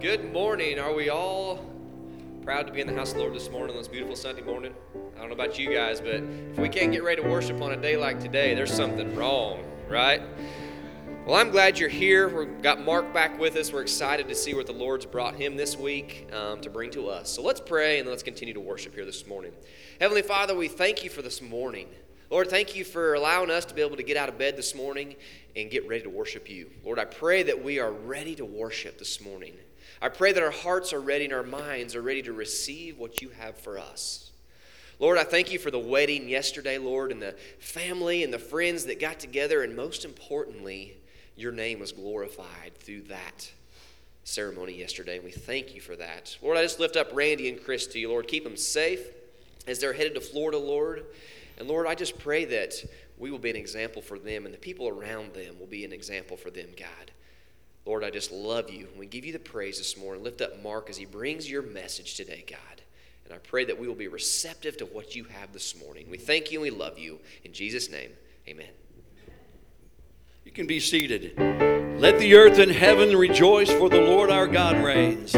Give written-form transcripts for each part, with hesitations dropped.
Good morning. Are we all proud to be in the house of the Lord this morning on this beautiful Sunday morning? I don't know about you guys, but if we can't get ready to worship on a day like today, there's something wrong, right? Well, I'm glad you're here. We've got Mark back with us. We're excited to see what the Lord's brought him this week to bring to us. So let's pray and let's continue to worship here this morning. Heavenly Father, we thank you for this morning. Lord, thank you for allowing us to be able to get out of bed this morning and get ready to worship you. Lord, I pray that we are ready to worship this morning. I pray that our hearts are ready and our minds are ready to receive what you have for us. Lord, I thank you for the wedding yesterday, Lord, and the family and the friends that got together, and most importantly, your name was glorified through that ceremony yesterday, and we thank you for that. Lord, I just lift up Randy and Chris to you, Lord. Keep them safe as they're headed to Florida, Lord. And Lord, I just pray that we will be an example for them, and the people around them will be an example for them, God. Lord, I just love you. We give you the praise this morning. Lift up Mark as he brings your message today, God. And I pray that we will be receptive to what you have this morning. We thank you and we love you. In Jesus' name, amen. You can be seated. Let the earth and heaven rejoice, for the Lord our God reigns.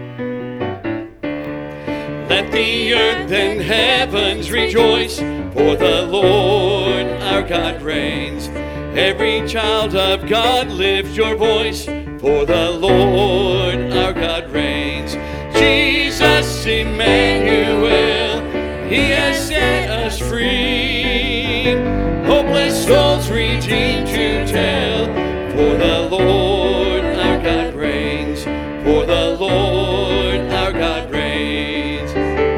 Let the earth and heavens rejoice, for the Lord our God reigns. Every child of God, lift your voice, for the Lord our God reigns. Jesus Emmanuel, he has set us free. Hopeless souls redeemed to tell, for the Lord our God reigns. For the Lord our God reigns.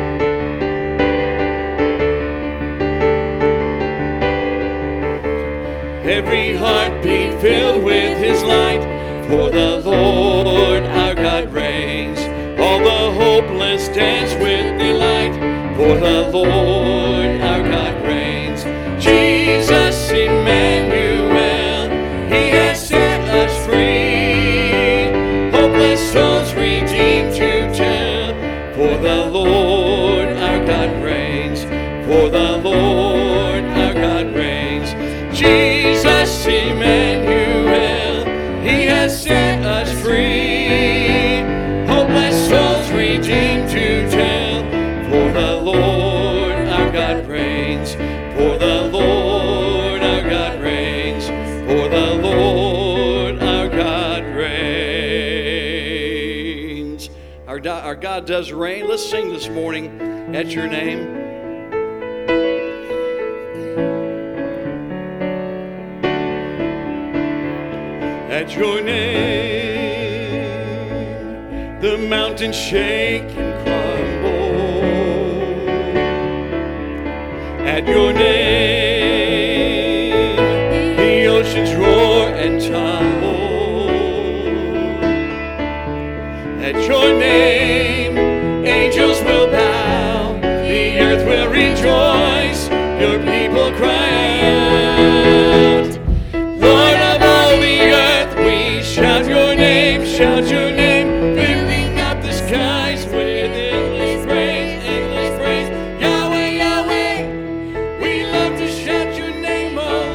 Every heart be filled with his light, for the Lord our God reigns. All the hopeless dance with delight, for the Lord our God reigns. Jesus Emmanuel, he has set us free. Hopeless souls redeemed to tell, for the Lord our God reigns. For the Lord our God reigns. Jesus Emmanuel, he has set us free. Hopeless souls redeemed to tell, for the Lord our God reigns. For the Lord our God reigns. For the Lord our God reigns. Our God does reign. Let's sing this morning at your name. At your name, the mountains shake and crumble. At your name, the oceans roar and tumble. At your name, angels will bow, the earth will rejoice, your people cry out. Lord of all the earth, we shout your name, filling up the skies with endless praise, Yahweh, Yahweh, we love to shout your name, oh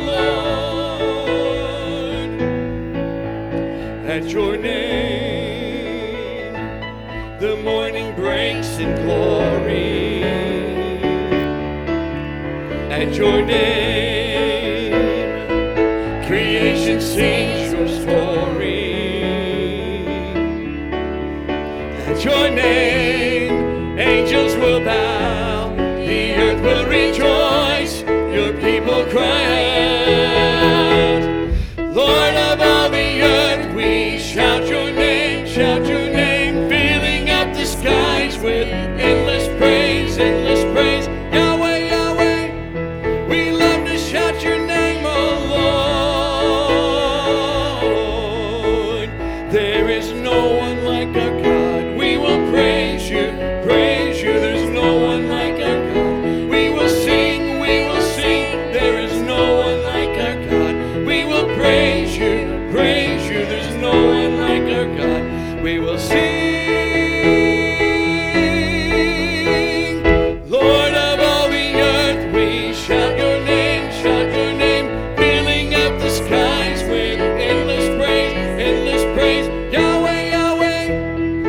Lord. At your name, the morning breaks in glory. At your name, creation sings your story. At your name, angels will bow, the earth will rejoice, your people cry out. Lord of all the earth, we shout your name, filling up the skies with endless praise, Yahweh, Yahweh, we love to shout your name, oh Lord. There is no one like our God. We will praise you. There's no one like our God. We will sing. There is no one like our God. We will praise you. There's no one like our God. We will sing. Lord of all the earth, we shout your name, filling up the skies with endless praise, Yahweh, Yahweh.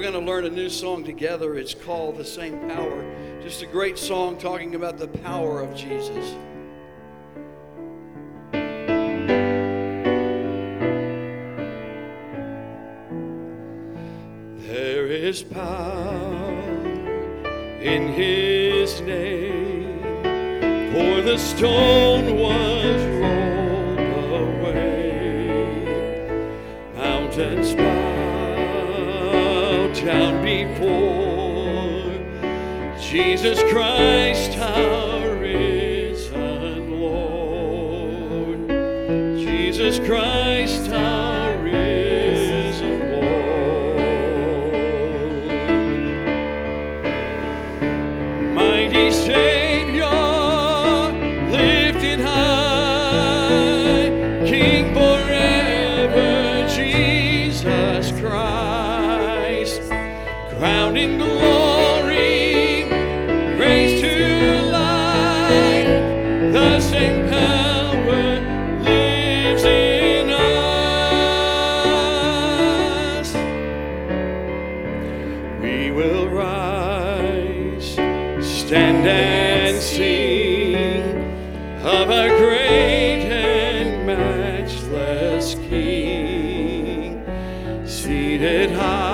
going to learn a new song together. It's called The Same Power. Just a great song talking about the power of Jesus. There is power in His name, for the stone was rolled away. Mountains bow down before Jesus Christ, our risen Lord. Jesus Christ, our risen Lord. Mighty Savior, lifted high, King forever, Jesus Christ, crowned in glory, raised to life, the same power lives in us. We will rise, stand and sing of our great and matchless King, seated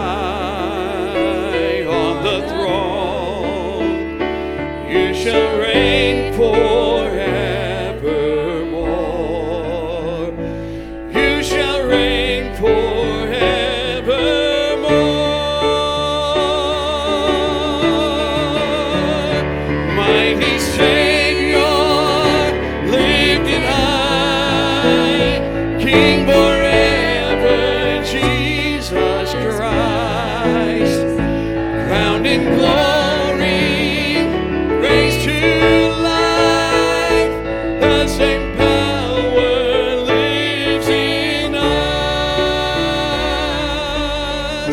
high on the throne. You shall reign forevermore. You shall reign forevermore. Mighty Savior, lifted high, King forever, Jesus Christ, crowned in glory, raised to life, the same power lives in us.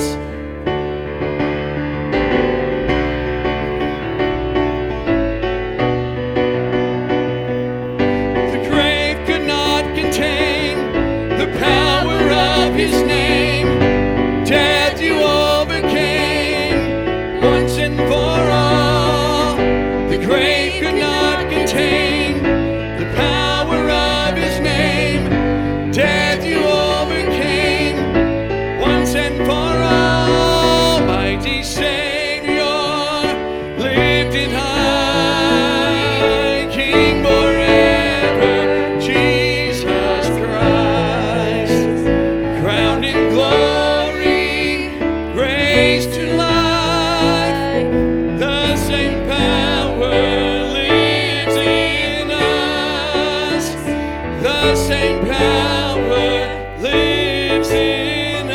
The grave could not contain the power of His name. Death you overcame once and for all. The grave could not contain the power of His name. Death you overcame once and for all. Mighty Savior, lifted high, King forever, Jesus Christ, crowned in glory, raised to life, the same power lives in us. The same power lives in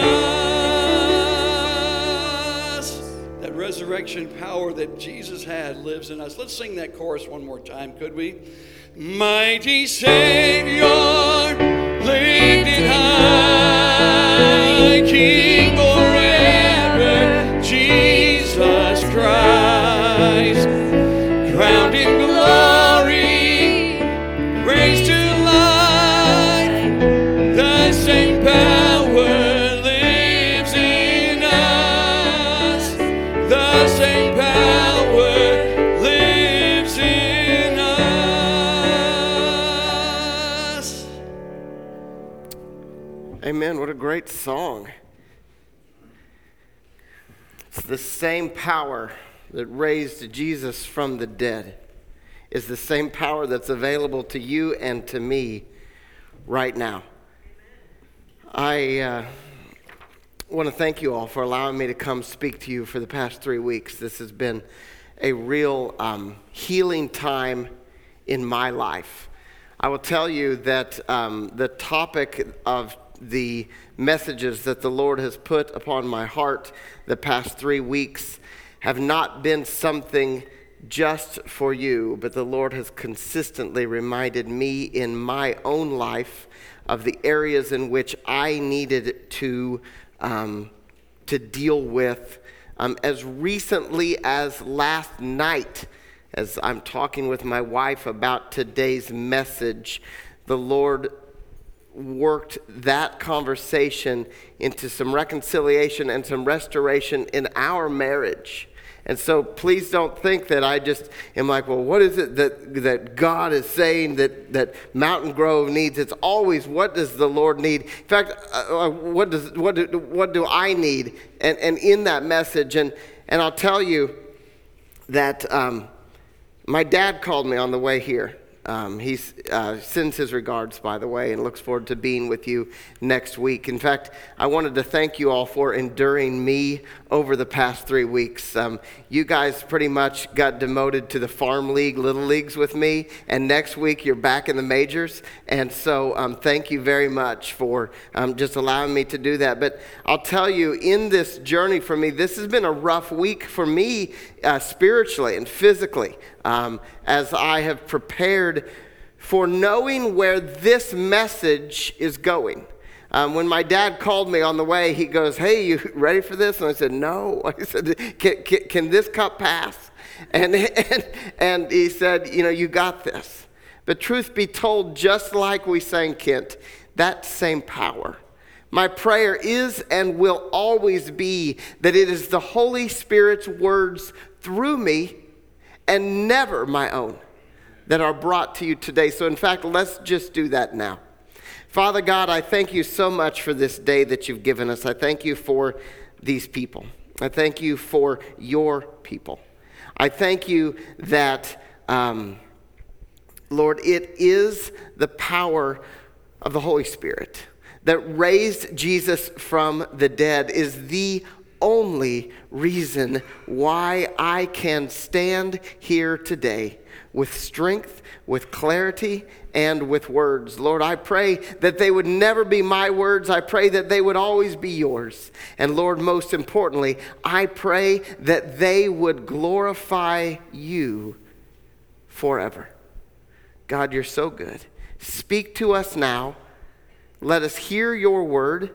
us. That resurrection power that Jesus had lives in us. Let's sing that chorus one more time, could we? Mighty Savior, lifted high, King forever, Jesus Christ, crowned in glory, raised to life, the same power lives in us. The same power lives in us. Amen. What a great song. It's the same power that raised Jesus from the dead is the same power that's available to you and to me right now. I want to thank you all for allowing me to come speak to you for the past 3 weeks. This has been a real healing time in my life. I will tell you that the topic of the messages that the Lord has put upon my heart the past 3 weeks have not been something just for you, but the Lord has consistently reminded me in my own life of the areas in which I needed to deal with. As recently as last night, as I'm talking with my wife about today's message, the Lord worked that conversation into some reconciliation and some restoration in our marriage. And so please don't think that I just am like, well, what is it that God is saying that Mountain Grove needs? It's always, what does the Lord need? In fact, what do I need? And in that message, and I'll tell you that my dad called me on the way here. He sends his regards, by the way, and looks forward to being with you next week. In fact, I wanted to thank you all for enduring me over the past 3 weeks. You guys pretty much got demoted to the farm league, little leagues with me, and next week you're back in the majors. And so thank you very much for just allowing me to do that. But I'll tell you, in this journey for me, this has been a rough week for me spiritually and physically. As I have prepared for knowing where this message is going. When my dad called me on the way, he goes, "Hey, you ready for this?" And I said, "No." I said, can this cup pass? And he said, "You got this." But truth be told, just like we sang, Kent, that same power. My prayer is and will always be that it is the Holy Spirit's words through me and never my own that are brought to you today. So in fact, let's just do that now. Father God, I thank you so much for this day that you've given us. I thank you for these people. I thank you for your people. I thank you that, Lord, it is the power of the Holy Spirit that raised Jesus from the dead, is the only reason why I can stand here today with strength, with clarity, and with words. Lord, I pray that they would never be my words. I pray that they would always be yours. And Lord, most importantly, I pray that they would glorify you forever. God, you're so good. Speak to us now. Let us hear your word,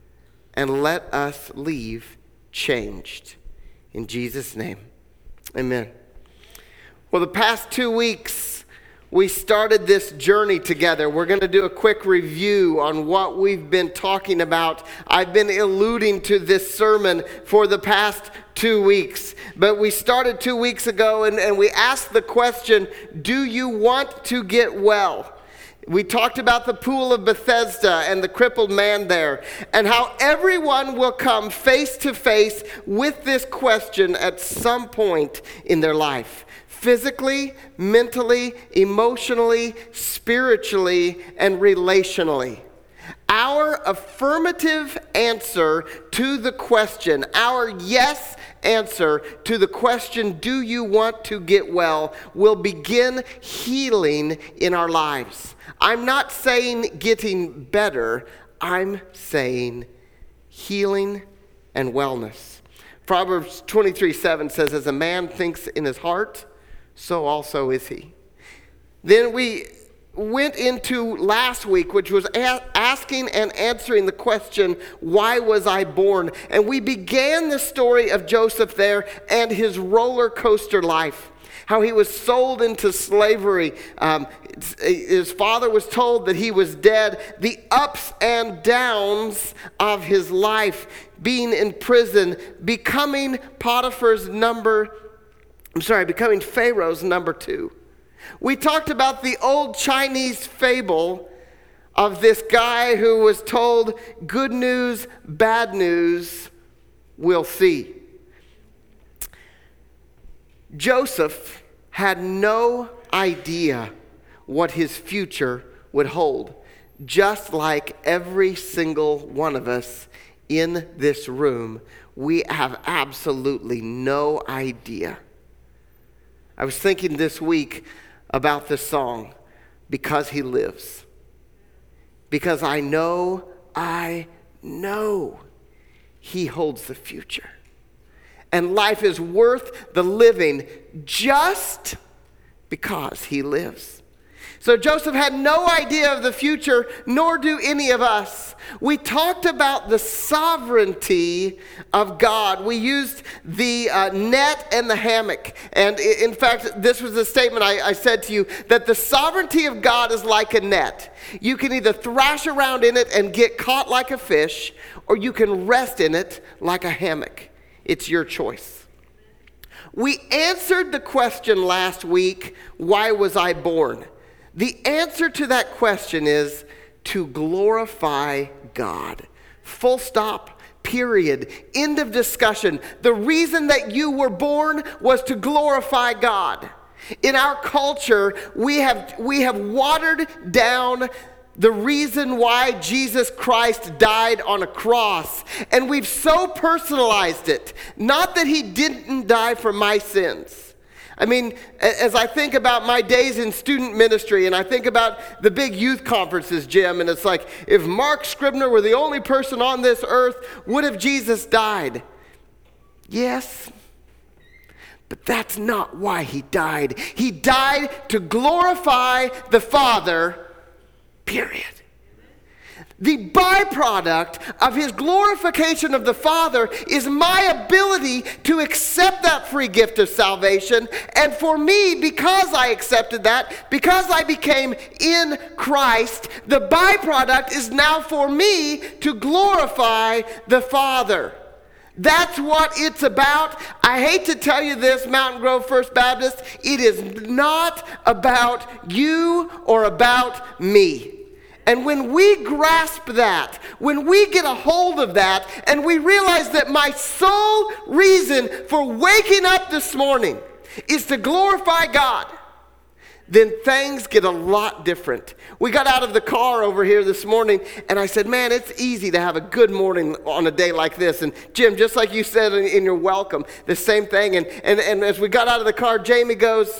and let us leave changed. In Jesus' name, amen. Well, the past 2 weeks, we started this journey together. We're going to do a quick review on what we've been talking about. I've been alluding to this sermon for the past 2 weeks. But we started 2 weeks ago, and we asked the question, do you want to get well? We talked about the pool of Bethesda and the crippled man there, and how everyone will come face to face with this question at some point in their life. Physically, mentally, emotionally, spiritually, and relationally. Our affirmative answer to the question, our yes answer to the question, do you want to get well, will begin healing in our lives. I'm not saying getting better, I'm saying healing and wellness. Proverbs 23:7 says, as a man thinks in his heart, so also is he. Then we went into last week, which was asking and answering the question, why was I born? And we began the story of Joseph there and his roller coaster life. How he was sold into slavery. His father was told that he was dead. The ups and downs of his life. Being in prison. Becoming Pharaoh's number 2. We talked about the old Chinese fable of this guy who was told, good news, bad news, we'll see. Joseph had no idea what his future would hold, just like every single one of us in this room. We have absolutely no idea. I was thinking this week about this song, Because He Lives. Because I know He holds the future. And life is worth the living just because He lives. So Joseph had no idea of the future, nor do any of us. We talked about the sovereignty of God. We used the net and the hammock. And in fact, this was the statement I said to you, that the sovereignty of God is like a net. You can either thrash around in it and get caught like a fish, or you can rest in it like a hammock. It's your choice. We answered the question last week, why was I born? The answer to that question is to glorify God. Full stop, period, end of discussion. The reason that you were born was to glorify God. In our culture, we have watered down the reason why Jesus Christ died on a cross. And we've so personalized it. Not that he didn't die for my sins. I mean, as I think about my days in student ministry and I think about the big youth conferences, Jim, and it's like, if Mark Scribner were the only person on this earth, would have Jesus died? Yes, but that's not why he died. He died to glorify the Father, period. The byproduct of his glorification of the Father is my ability to accept that free gift of salvation. And for me, because I accepted that, because I became in Christ, the byproduct is now for me to glorify the Father. That's what it's about. I hate to tell you this, Mountain Grove First Baptist, it is not about you or about me. And when we grasp that, when we get a hold of that, and we realize that my sole reason for waking up this morning is to glorify God, then things get a lot different. We got out of the car over here this morning, and I said, man, it's easy to have a good morning on a day like this. And Jim, just like you said in your welcome, the same thing. And as we got out of the car, Jamie goes,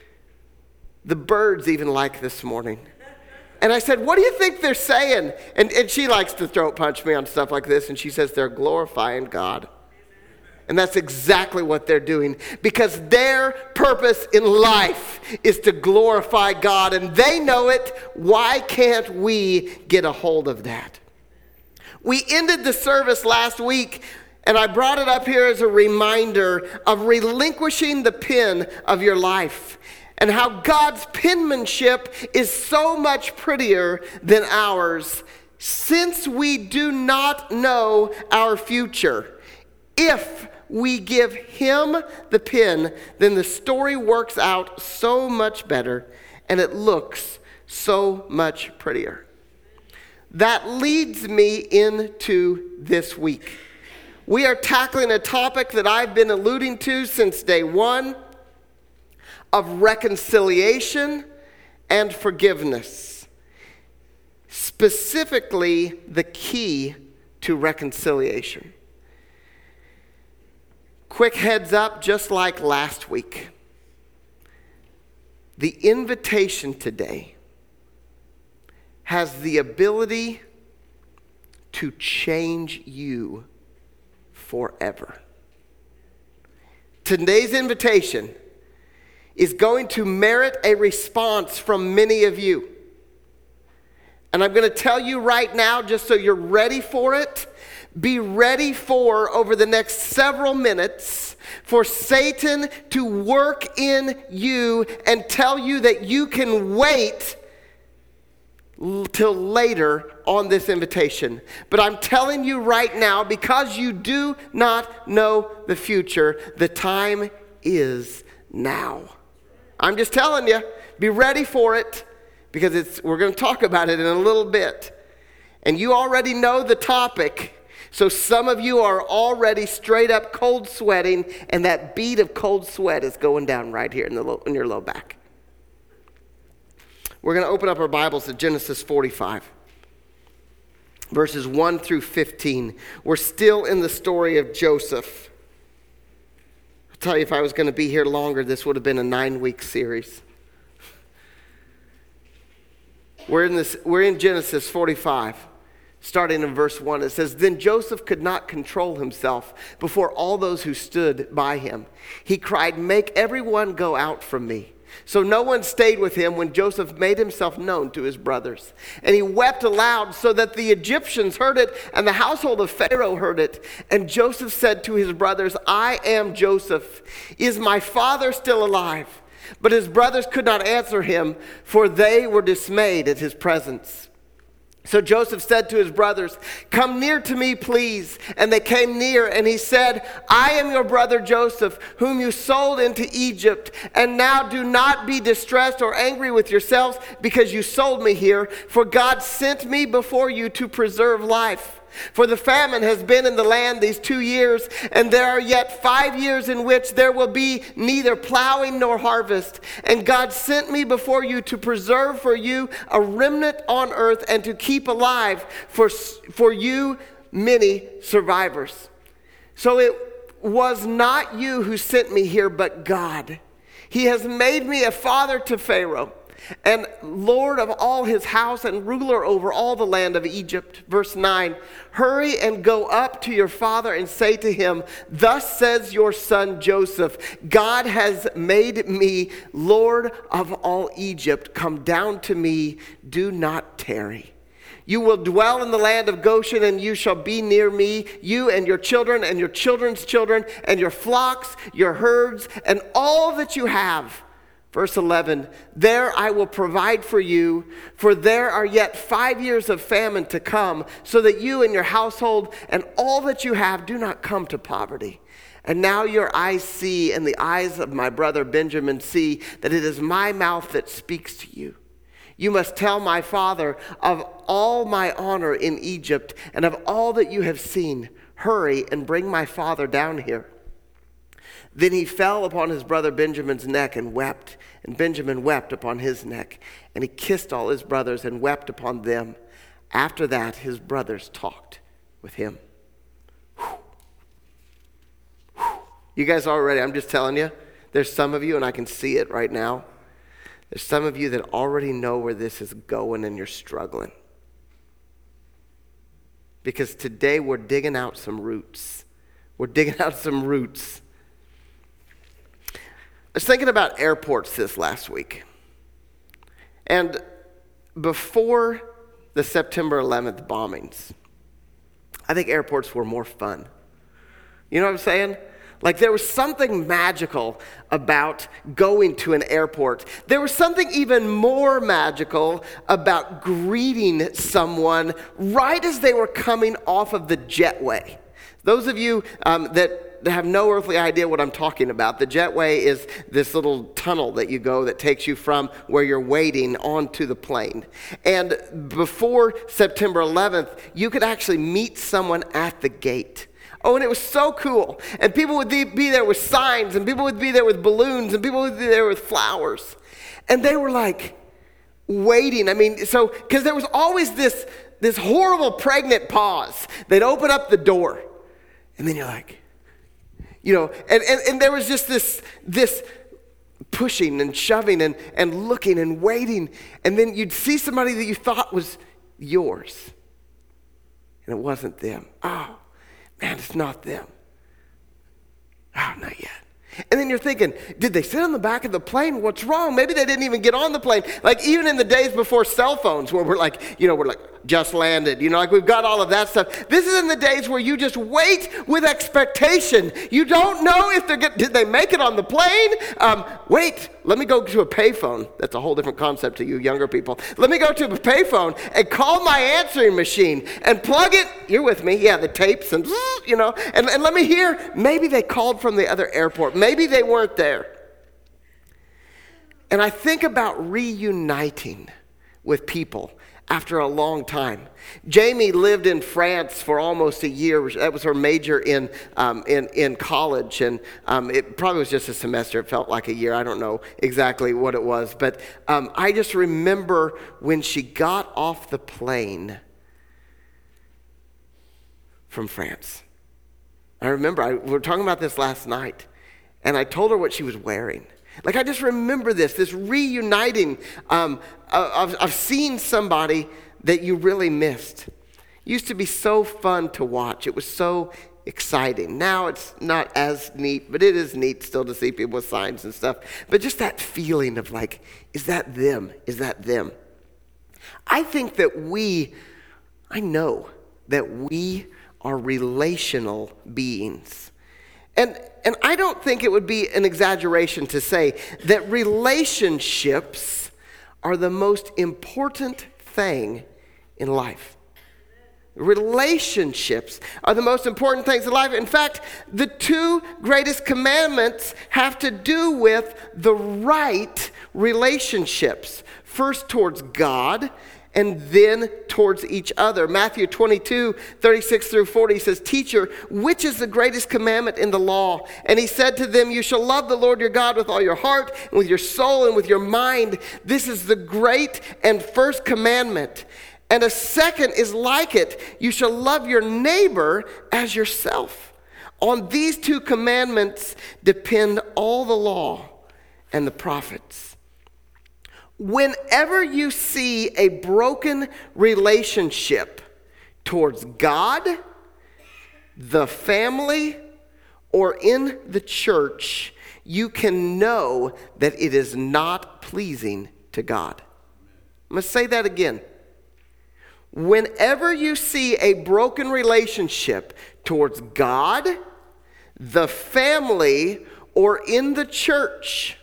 the birds even like this morning. And I said, what do you think they're saying? And she likes to throat punch me on stuff like this. And she says, they're glorifying God. And that's exactly what they're doing. Because their purpose in life is to glorify God. And they know it. Why can't we get a hold of that? We ended the service last week, and I brought it up here as a reminder of relinquishing the pen of your life. And how God's penmanship is so much prettier than ours, since we do not know our future. If we give him the pen, then the story works out so much better, and it looks so much prettier. That leads me into this week. We are tackling a topic that I've been alluding to since day one, of reconciliation and forgiveness. Specifically, the key to reconciliation. Quick heads up, just like last week. The invitation today has the ability to change you forever. Today's invitation is going to merit a response from many of you. And I'm going to tell you right now, just so you're ready for it, be ready for, over the next several minutes, for Satan to work in you and tell you that you can wait till later on this invitation. But I'm telling you right now, because you do not know the future, the time is now. I'm just telling you, be ready for it, because we're going to talk about it in a little bit. And you already know the topic, so some of you are already straight up cold sweating, and that bead of cold sweat is going down right here in your low back. We're going to open up our Bibles to Genesis 45, verses 1 through 15. We're still in the story of Joseph. Tell you, if I was going to be here longer, this would have been a 9-week series. We're in Genesis 45, starting in verse 1. It says, then Joseph could not control himself before all those who stood by him. He cried, make everyone go out from me. So no one stayed with him when Joseph made himself known to his brothers. And he wept aloud so that the Egyptians heard it and the household of Pharaoh heard it. And Joseph said to his brothers, I am Joseph. Is my father still alive? But his brothers could not answer him, for they were dismayed at his presence. So Joseph said to his brothers, come near to me, please. And they came near, and he said, I am your brother Joseph, whom you sold into Egypt. And now do not be distressed or angry with yourselves because you sold me here, for God sent me before you to preserve life. For the famine has been in the land these 2 years, and there are yet 5 years in which there will be neither plowing nor harvest. And God sent me before you to preserve for you a remnant on earth and to keep alive for you many survivors. So it was not you who sent me here, but God. He has made me a father to Pharaoh, and Lord of all his house, and ruler over all the land of Egypt. Verse 9, hurry and go up to your father and say to him, thus says your son Joseph, God has made me Lord of all Egypt. Come down to me, do not tarry. You will dwell in the land of Goshen, and you shall be near me, you and your children and your children's children, and your flocks, your herds, and all that you have. Verse 11, there I will provide for you, for there are yet 5 years of famine to come, so that you and your household and all that you have do not come to poverty. And now your eyes see, and the eyes of my brother Benjamin see, that it is my mouth that speaks to you. You must tell my father of all my honor in Egypt, and of all that you have seen. Hurry and bring my father down here. Then he fell upon his brother Benjamin's neck and wept. And Benjamin wept upon his neck. And he kissed all his brothers and wept upon them. After that, his brothers talked with him. You guys already, I'm just telling you, there's some of you, and I can see it right now. There's some of you that already know where this is going, and you're struggling. Because today we're digging out some roots. We're digging out some roots. I was thinking about airports this last week. And before the September 11th bombings, I think airports were more fun. You know what I'm saying? Like there was something magical about going to an airport. There was something even more magical about greeting someone right as they were coming off of the jetway. Those of you that have no earthly idea what I'm talking about, the jetway is this little tunnel that you go that takes you from where you're waiting onto the plane. And before September 11th, you could actually meet someone at the gate. Oh, and it was so cool. And people would be there with signs, and people would be there with balloons, and people would be there with flowers. And they were like waiting. I mean, so, because there was always this horrible pregnant pause. They'd open up the door, and then you're like, you know, and there was just this pushing and shoving and looking and waiting. And then you'd see somebody that you thought was yours, and it wasn't them. Oh, man, it's not them. Oh, not yet. And then you're thinking, did they sit on the back of the plane? What's wrong? Maybe they didn't even get on the plane. Like even in the days before cell phones where we're like just landed, like we've got all of that stuff. This is in the days where you just wait with expectation. You don't know if did they make it on the plane? Wait, let me go to a payphone. That's a whole different concept to you younger people. Let me go to a payphone and call my answering machine and plug it. You're with me. Yeah, the tapes and let me hear. Maybe they called from the other airport. Maybe they weren't there. And I think about reuniting with people after a long time. Jamie lived in France for almost a year. That was her major in college, and it probably was just a semester. It felt like a year. I don't know exactly what it was, but I just remember when she got off the plane from France. I remember, we were talking about this last night, and I told her what she was wearing. Like, I just remember this reuniting of seeing somebody that you really missed. It used to be so fun to watch. It was so exciting. Now it's not as neat, but it is neat still to see people with signs and stuff. But just that feeling of like, is that them? Is that them? I think that I know that we are relational beings. And I don't think it would be an exaggeration to say that relationships are the most important thing in life. Relationships are the most important things in life. In fact, the two greatest commandments have to do with the right relationships. First towards God, and then towards each other. Matthew 22, 36 through 40 says, "Teacher, which is the greatest commandment in the law?" And he said to them, "You shall love the Lord your God with all your heart, and with your soul, and with your mind. This is the great and first commandment. And a second is like it. You shall love your neighbor as yourself. On these two commandments depend all the law and the prophets." Whenever you see a broken relationship towards God, the family, or in the church, you can know that it is not pleasing to God. I'm going to say that again. Whenever you see a broken relationship towards God, the family, or in the church,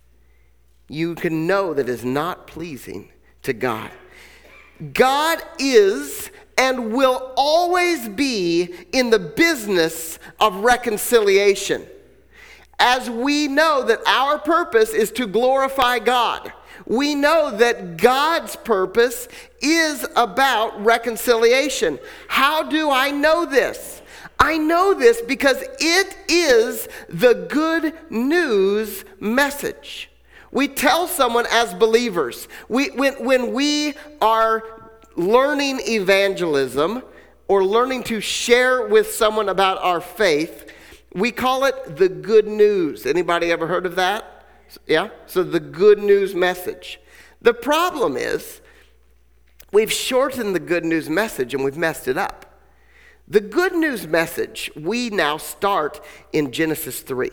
you can know that is not pleasing to God. God is and will always be in the business of reconciliation. As we know that our purpose is to glorify God, we know that God's purpose is about reconciliation. How do I know this? I know this because it is the good news message. We tell someone as believers, when we are learning evangelism or learning to share with someone about our faith, we call it the good news. Anybody ever heard of that? Yeah? So the good news message. The problem is we've shortened the good news message and we've messed it up. The good news message, we now start in Genesis 3.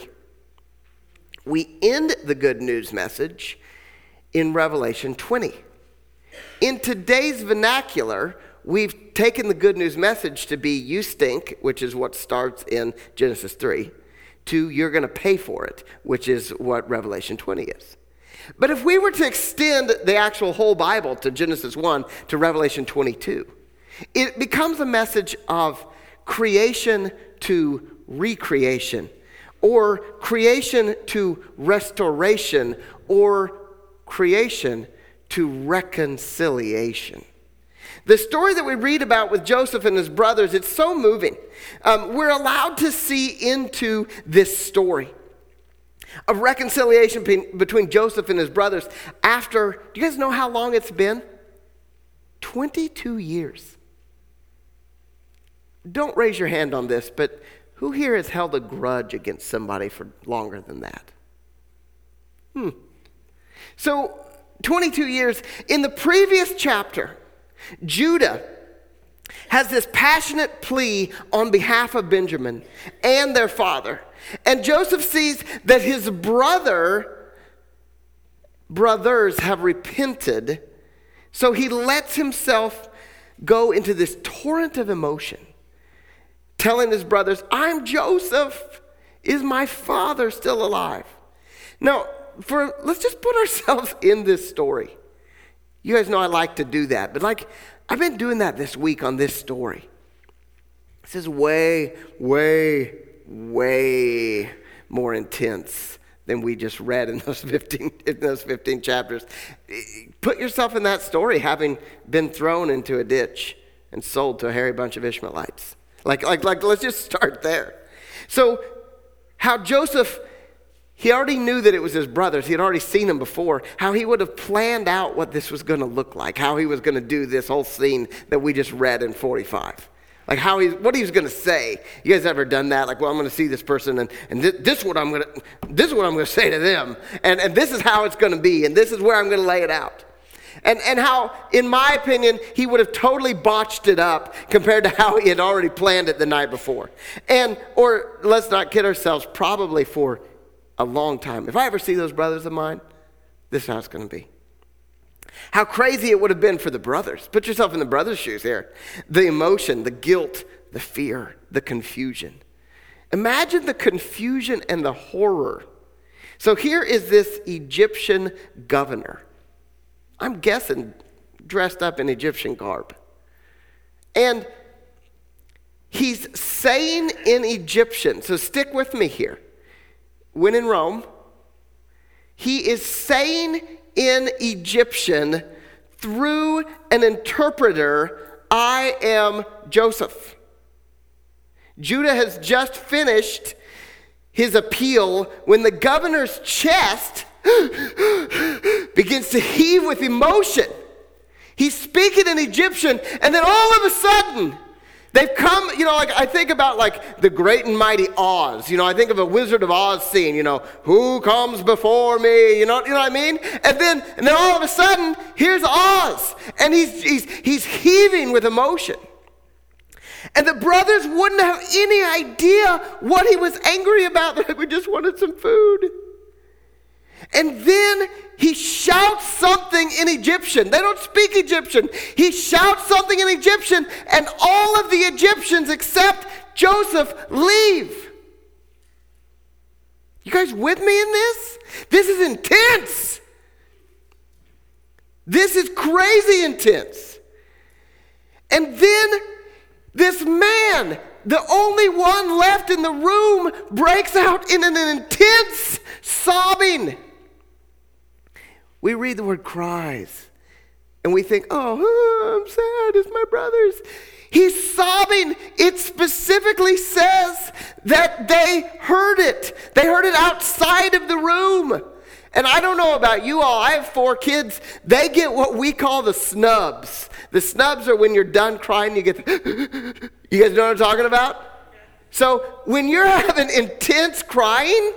We end the good news message in Revelation 20. In today's vernacular, we've taken the good news message to be "you stink," which is what starts in Genesis 3, to "you're going to pay for it," which is what Revelation 20 is. But if we were to extend the actual whole Bible to Genesis 1 to Revelation 22, it becomes a message of creation to recreation, or creation to restoration, or creation to reconciliation. The story that we read about with Joseph and his brothers, it's so moving. We're allowed to see into this story of reconciliation between Joseph and his brothers after, do you guys know how long it's been? 22 years. Don't raise your hand on this, but who here has held a grudge against somebody for longer than that? So, 22 years. In the previous chapter, Judah has this passionate plea on behalf of Benjamin and their father. And Joseph sees that his brothers have repented, so he lets himself go into this torrent of emotion, telling his brothers, "I'm Joseph. Is my father still alive?" Now, let's just put ourselves in this story. You guys know I like to do that, but I've been doing that this week on this story. This is way, way, way more intense than we just read in those 15 chapters. Put yourself in that story, having been thrown into a ditch and sold to a hairy bunch of Ishmaelites. Let's just start there. So, how Joseph, he already knew that it was his brothers. He had already seen them before. How he would have planned out what this was going to look like. How he was going to do this whole scene that we just read in 45. What he was going to say. You guys ever done that? I'm going to see this person, and this is what I'm going to say to them, and this is how it's going to be, and this is where I'm going to lay it out. And how, in my opinion, he would have totally botched it up compared to how he had already planned it the night before. Or let's not kid ourselves, probably for a long time. If I ever see those brothers of mine, this is how it's going to be. How crazy it would have been for the brothers. Put yourself in the brothers' shoes here. The emotion, the guilt, the fear, the confusion. Imagine the confusion and the horror. So here is this Egyptian governor. I'm guessing dressed up in Egyptian garb. And he's saying in Egyptian, so stick with me here. When in Rome, he is saying in Egyptian through an interpreter, I am Joseph. Judah has just finished his appeal when the governor's chest begins to heave with emotion. He's speaking in Egyptian, and then all of a sudden, they've come, like I think about like the great and mighty Oz. I think of a Wizard of Oz scene, who comes before me, you know what I mean? And then all of a sudden, here's Oz, and he's heaving with emotion. And the brothers wouldn't have any idea what he was angry about. They're like, we just wanted some food. And then he shouts something in Egyptian. They don't speak Egyptian. He shouts something in Egyptian, and all of the Egyptians except Joseph leave. You guys with me in this? This is intense. This is crazy intense. And then this man, the only one left in the room, breaks out in an intense sobbing. We read the word cries, and we think, oh, I'm sad, it's my brothers. He's sobbing. It specifically says that they heard it. They heard it outside of the room. And I don't know about you all. I have 4 kids. They get what we call the snubs. The snubs are when you're done crying, you get you guys know what I'm talking about? So when you're having intense crying,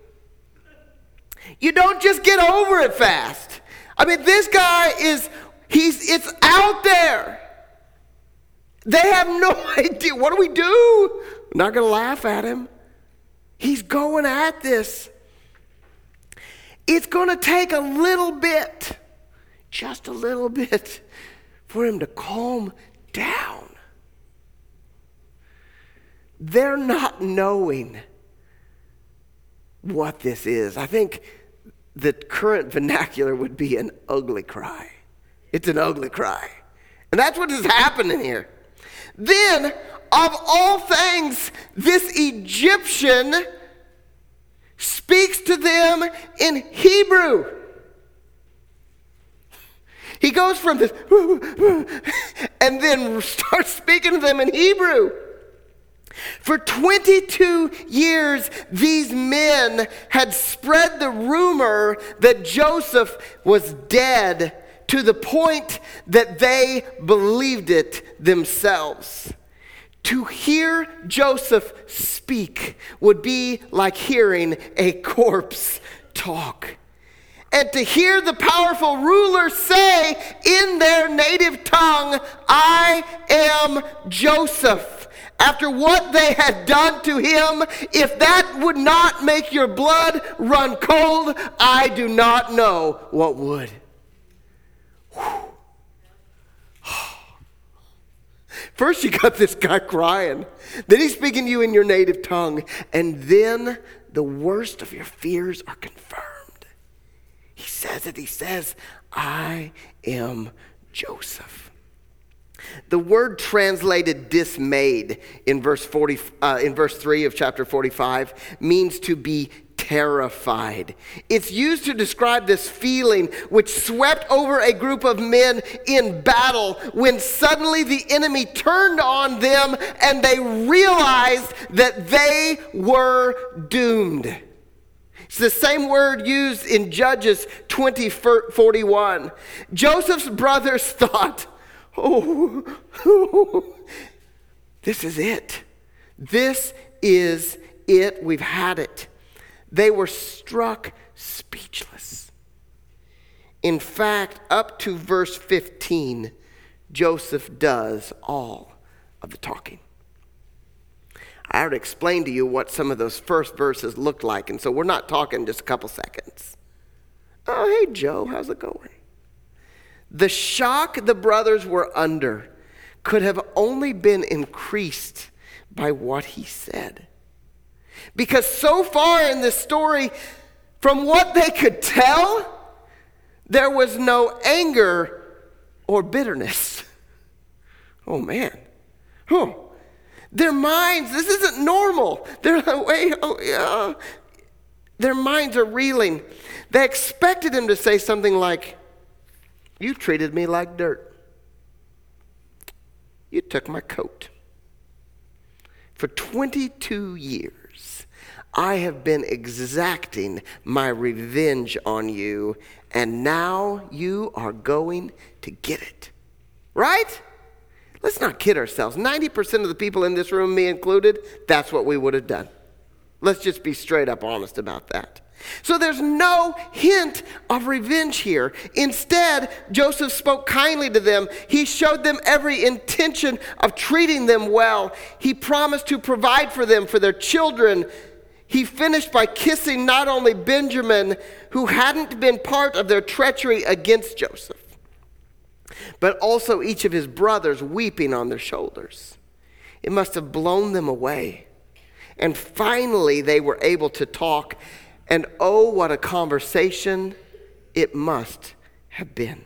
you don't just get over it fast. I mean, this guy it's out there. They have no idea. What do we do? We're not going to laugh at him. He's going at this. It's going to take a little bit, just a little bit, for him to calm down. They're not knowing what this is. I think the current vernacular would be an ugly cry. It's an ugly cry. And that's what is happening here. Then, of all things, this Egyptian speaks to them in Hebrew. He goes from this and then starts speaking to them in Hebrew. For 22 years, these men had spread the rumor that Joseph was dead to the point that they believed it themselves. To hear Joseph speak would be like hearing a corpse talk. And to hear the powerful ruler say in their native tongue, I am Joseph. After what they had done to him, if that would not make your blood run cold, I do not know what would. First you got this guy crying. Then he's speaking to you in your native tongue. And then the worst of your fears are confirmed. He says it. He says, I am Joseph. The word translated dismayed in verse 3 of chapter 45 means to be terrified. It's used to describe this feeling which swept over a group of men in battle when suddenly the enemy turned on them and they realized that they were doomed. It's the same word used in Judges 20:41. Joseph's brothers thought, this is it. This is it. We've had it. They were struck speechless. In fact, up to verse 15, Joseph does all of the talking. I already explained to you what some of those first verses looked like, and so we're not talking just a couple seconds. Oh, hey, Joe, how's it going? The shock the brothers were under could have only been increased by what he said. Because so far in this story, from what they could tell, there was no anger or bitterness. Oh, man. Their minds, this isn't normal. They're like, wait, oh, yeah. Their minds are reeling. They expected him to say something like, you treated me like dirt. You took my coat. For 22 years, I have been exacting my revenge on you, and now you are going to get it. Right? Let's not kid ourselves. 90% of the people in this room, me included, that's what we would have done. Let's just be straight up honest about that. So there's no hint of revenge here. Instead, Joseph spoke kindly to them. He showed them every intention of treating them well. He promised to provide for them, for their children. He finished by kissing not only Benjamin, who hadn't been part of their treachery against Joseph, but also each of his brothers weeping on their shoulders. It must have blown them away. And finally, they were able to talk. And oh, what a conversation it must have been.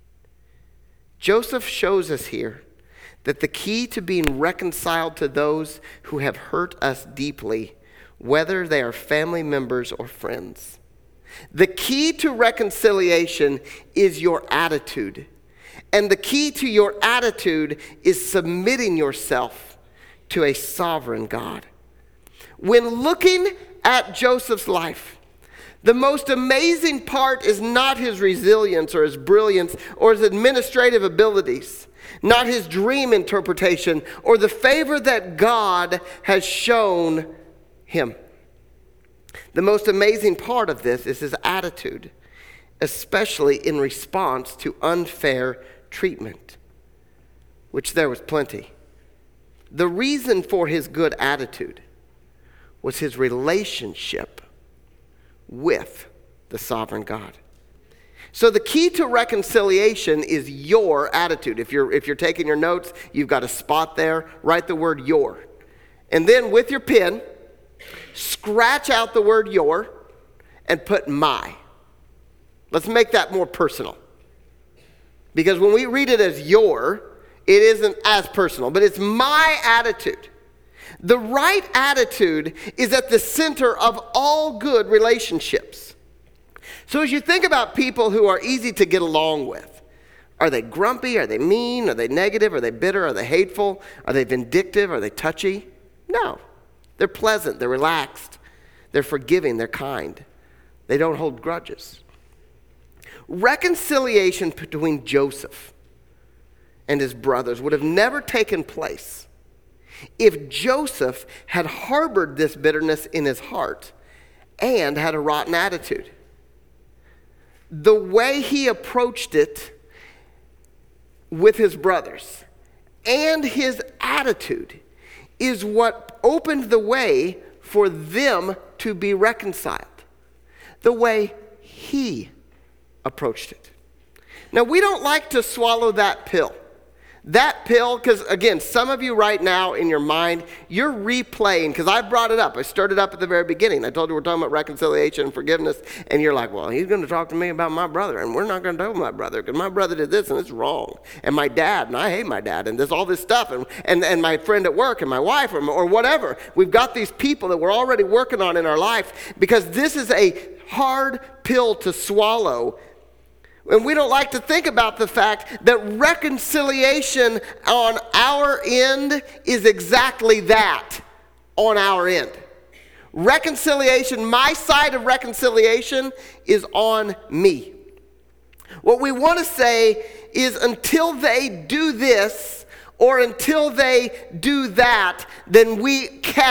Joseph shows us here that the key to being reconciled to those who have hurt us deeply, whether they are family members or friends, the key to reconciliation is your attitude. And the key to your attitude is submitting yourself to a sovereign God. When looking at Joseph's life, the most amazing part is not his resilience or his brilliance or his administrative abilities, not his dream interpretation or the favor that God has shown him. The most amazing part of this is his attitude, especially in response to unfair treatment, which there was plenty. The reason for his good attitude was his relationship with the sovereign God. So the key to reconciliation is your attitude. If you're taking your notes, you've got a spot there. Write the word your. And then with your pen, scratch out the word your and put my. Let's make that more personal. Because when we read it as your, it isn't as personal, but it's my attitude. The right attitude is at the center of all good relationships. So as you think about people who are easy to get along with, are they grumpy? Are they mean? Are they negative? Are they bitter? Are they hateful? Are they vindictive? Are they touchy? No. They're pleasant. They're relaxed. They're forgiving. They're kind. They don't hold grudges. Reconciliation between Joseph and his brothers would have never taken place if Joseph had harbored this bitterness in his heart and had a rotten attitude. The way he approached it with his brothers and his attitude is what opened the way for them to be reconciled. The way he approached it. Now, we don't like to swallow that pill. That pill, because again, some of you right now in your mind, you're replaying, because I brought it up. I stirred it up at the very beginning. I told you we're talking about reconciliation and forgiveness, and you're like, well, he's going to talk to me about my brother, and we're not going to talk about my brother, because my brother did this, and it's wrong. And my dad, and I hate my dad, and there's all this stuff, and my friend at work, and my wife, or whatever. We've got these people that we're already working on in our life, because this is a hard pill to swallow. And we don't like to think about the fact that reconciliation on our end is exactly that, on our end. Reconciliation, my side of reconciliation, is on me. What we want to say is until they do this or until they do that, then we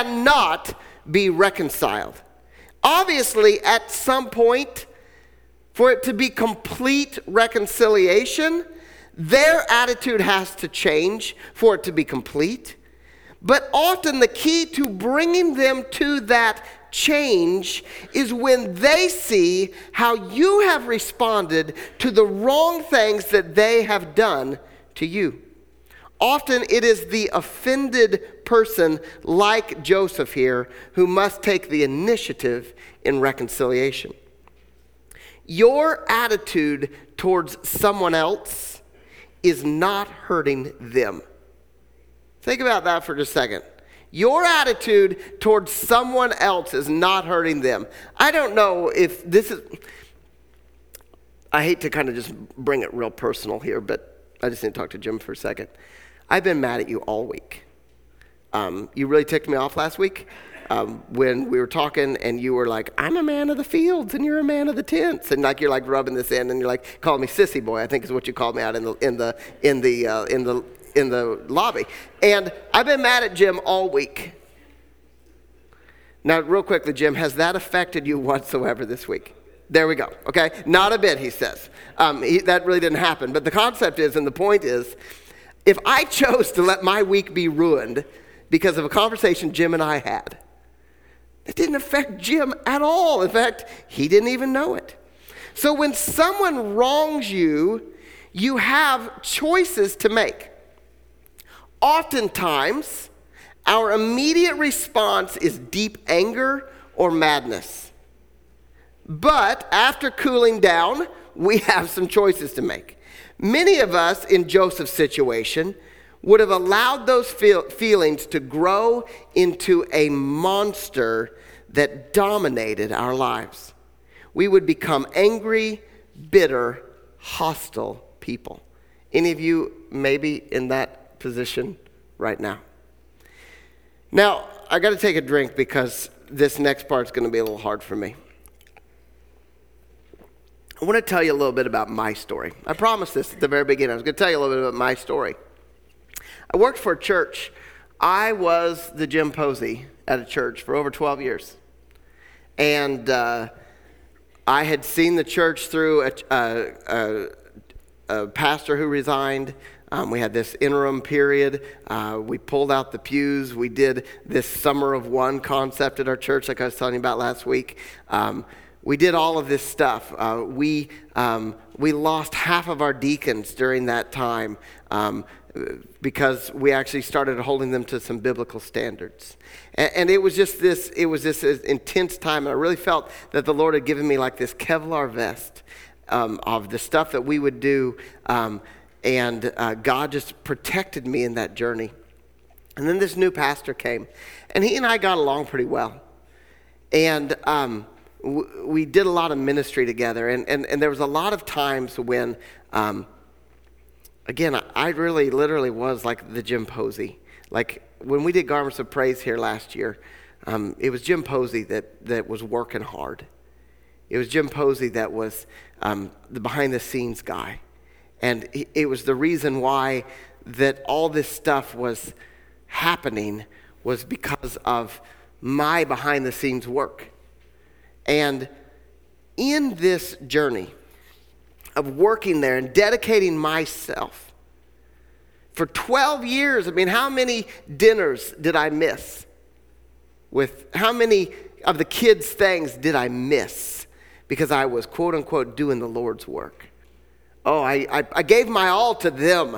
cannot be reconciled. Obviously, at some point, For it to be complete reconciliation, their attitude has to change for it to be complete. But often the key to bringing them to that change is when they see how you have responded to the wrong things that they have done to you. Often it is the offended person like Joseph here who must take the initiative in reconciliation. Your attitude towards someone else is not hurting them. Think about that for just a second. Your attitude towards someone else is not hurting them. I don't know if this is, I hate to kind of just bring it real personal here, but I just need to talk to Jim for a second. I've been mad at you all week. You really ticked me off last week when we were talking and you were like, I'm a man of the fields and you're a man of the tents. And like you're like rubbing this in and you're like calling me sissy boy, I think is what you called me out in the lobby. And I've been mad at Jim all week. Now, real quickly, Jim, has that affected you whatsoever this week? There we go, okay? Not a bit, he says. That really didn't happen. But the concept is, and the point is, if I chose to let my week be ruined because of a conversation Jim and I had, it didn't affect Jim at all. In fact, he didn't even know it. So when someone wrongs you, you have choices to make. Oftentimes, our immediate response is deep anger or madness. But after cooling down, we have some choices to make. Many of us in Joseph's situation would have allowed those feelings to grow into a monster that dominated our lives. We would become angry, bitter, hostile people. Any of you maybe in that position right now? Now, I got to take a drink because this next part's going to be a little hard for me. I want to tell you a little bit about my story. I promised this at the very beginning. I was going to tell you a little bit about my story. I worked for a church. I was the Jim Posey at a church for over 12 years. And I had seen the church through a pastor who resigned. We had this interim period. We pulled out the pews. We did this Summer of One concept at our church, like I was telling you about last week. We did all of this stuff. We lost half of our deacons during that time because we actually started holding them to some biblical standards. And it was just this intense time. And I really felt that the Lord had given me like this Kevlar vest of the stuff that we would do. And God just protected me in that journey. And then this new pastor came. And he and I got along pretty well. And we did a lot of ministry together, and there was a lot of times when, again, I really literally was like the Jim Posey. Like when we did Garments of Praise here last year, it was Jim Posey that was working hard. It was Jim Posey that was the behind-the-scenes guy. And it was the reason why that all this stuff was happening was because of my behind-the-scenes work. And in this journey of working there and dedicating myself for 12 years, I mean, how many dinners did I miss? With how many of the kids' things did I miss because I was, quote unquote, doing the Lord's work? Oh, I gave my all to them.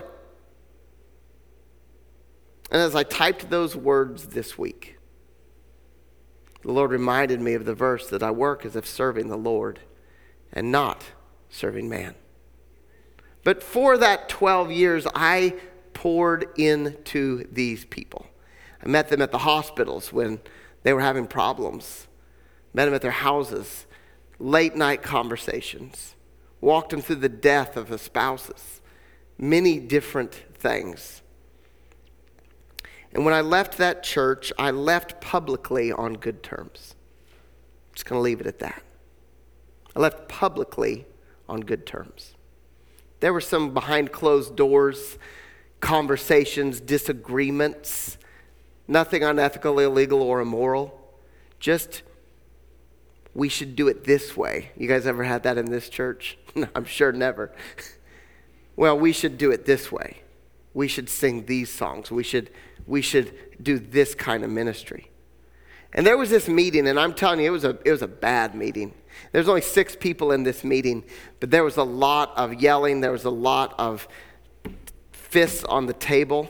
And as I typed those words this week, the Lord reminded me of the verse that I work as if serving the Lord and not serving man. But for that 12 years, I poured into these people. I met them at the hospitals when they were having problems. Met them at their houses, late night conversations. Walked them through the death of the spouses. Many different things. And when I left that church, I left publicly on good terms. I'm just going to leave it at that. I left publicly on good terms. There were some behind closed doors, conversations, disagreements, nothing unethical, illegal, or immoral. Just we should do it this way. You guys ever had that in this church? No, I'm sure never. Well, we should do it this way. We should sing these songs. We should do this kind of ministry. And there was this meeting, and I'm telling you, it was a bad meeting. There's only 6 people in this meeting, but there was a lot of yelling. There was a lot of fists on the table.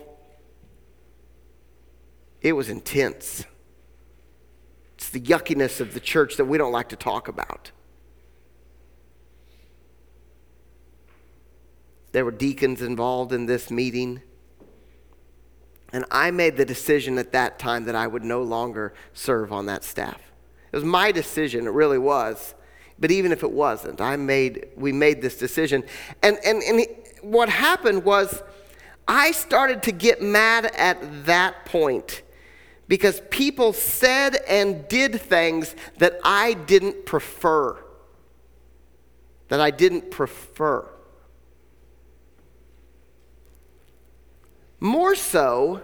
It was intense. It's the yuckiness of the church that we don't like to talk about. There were deacons involved in this meeting. And I made the decision at that time that I would no longer serve on that staff. It was my decision, it really was. But even if it wasn't, we made this decision. And what happened was I started to get mad at that point because people said and did things that I didn't prefer. More so,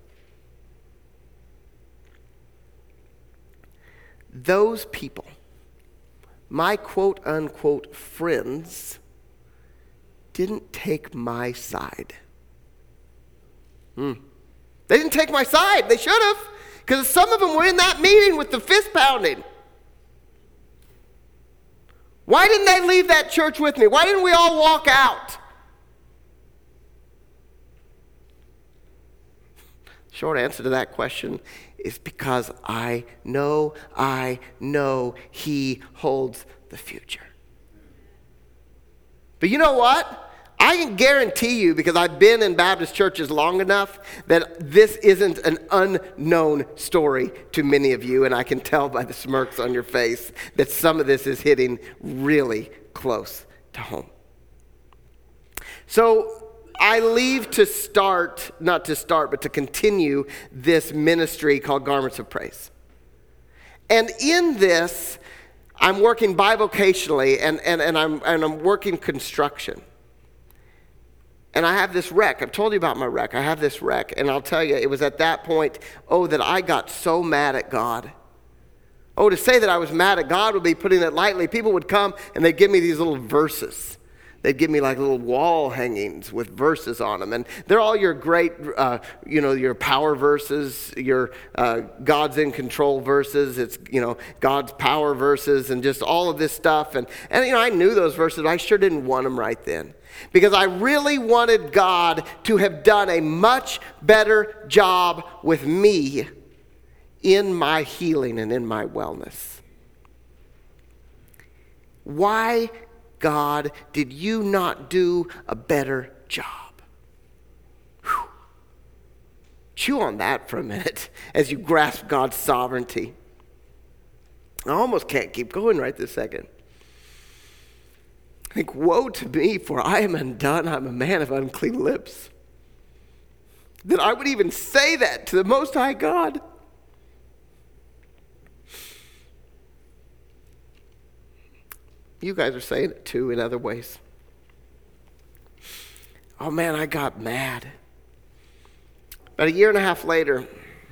those people, my quote unquote friends, didn't take my side. They didn't take my side. They should have, because some of them were in that meeting with the fist pounding. Why didn't they leave that church with me? Why didn't we all walk out? Short answer to that question is because I know He holds the future. But you know what? I can guarantee you, because I've been in Baptist churches long enough, that this isn't an unknown story to many of you, and I can tell by the smirks on your face that some of this is hitting really close to home. So I leave to to continue this ministry called Garments of Praise. And in this, I'm working bivocationally and I'm working construction. And I have this wreck. I've told you about my wreck. I have this wreck. And I'll tell you, it was at that point, that I got so mad at God. To say that I was mad at God would be putting it lightly. People would come and they'd give me these little verses. They'd give me like little wall hangings with verses on them. And they're all your great, your power verses, your God's in control verses. It's, God's power verses and just all of this stuff. And I knew those verses, but I sure didn't want them right then. Because I really wanted God to have done a much better job with me in my healing and in my wellness. Why, God, did you not do a better job? Whew. Chew on that for a minute as you grasp God's sovereignty. I almost can't keep going right this second. I think, woe to me, for I am undone. I'm a man of unclean lips. That I would even say that to the Most High God. You guys are saying it too in other ways. Oh man, I got mad. About a year and a half later,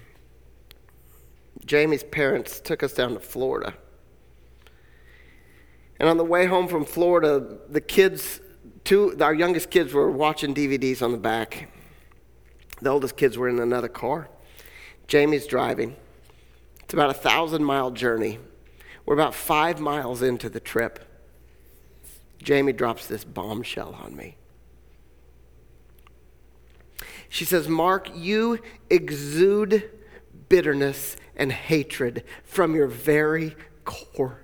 Jamie's parents took us down to Florida. And on the way home from Florida, our youngest kids were watching DVDs on the back. The oldest kids were in another car. Jamie's driving. It's about a 1,000-mile journey. We're about 5 miles into the trip. Jamie drops this bombshell on me. She says, Mark, you exude bitterness and hatred from your very core.